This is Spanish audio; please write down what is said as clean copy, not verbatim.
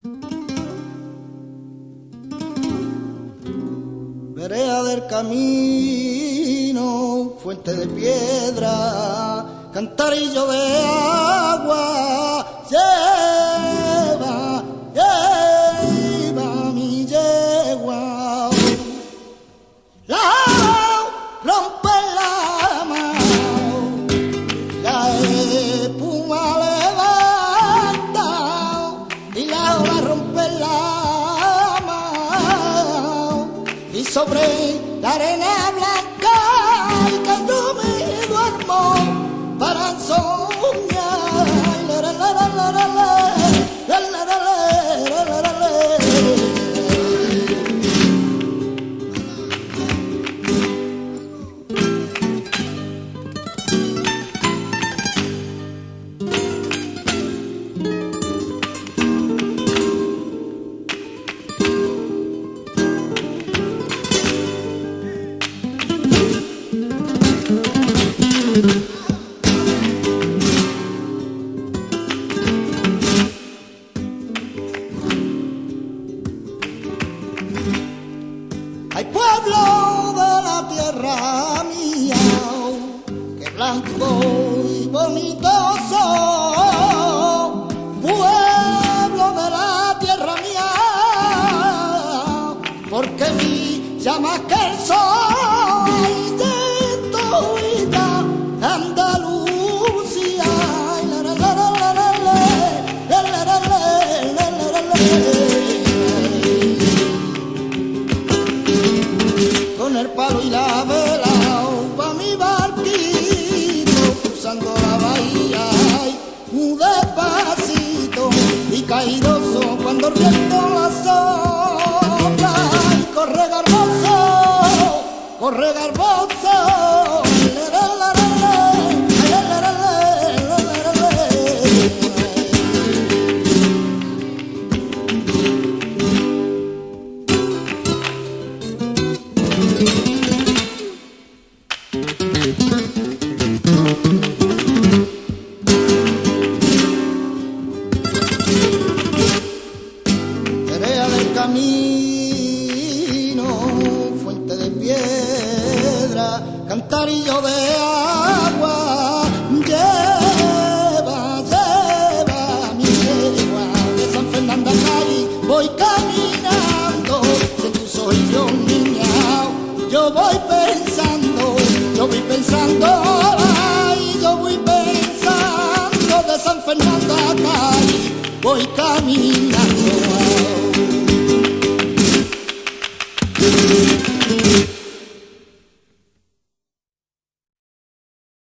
Vereda del camino, fuente de piedra, cantarillo de agua, lleva mi yegua. La rompe la mano, la espuma levanta y la ola rompe la mano y sobre la arena blanca que yo me duermo para soñar. La, la, la, la, la, la, la, la, la, la, la, la, la. Hay pueblo de la tierra mía, que blanco y bonito son. Pueblo de la tierra mía, porque mi llama que el sol y de tuita Andalucía. La, la, la, la, la, la, la, la, la, la, la, la, la. Con el palo y la vela va mi barquito cruzando la bahía, muy despacito y caídoso cuando el viento la sopla. Y corre garboso, corre garboso. La, la, la, la, la, la, la, la, la, la, la. Vereda del camino, fuente de piedra, cantarillo de agua, lleva mi yegua de San Fernando a Cádiz. Voy caminando, de tus ojillos niña, yo voy pensando, ay, yo voy pensando de San Fernando a Cádiz, voy caminando.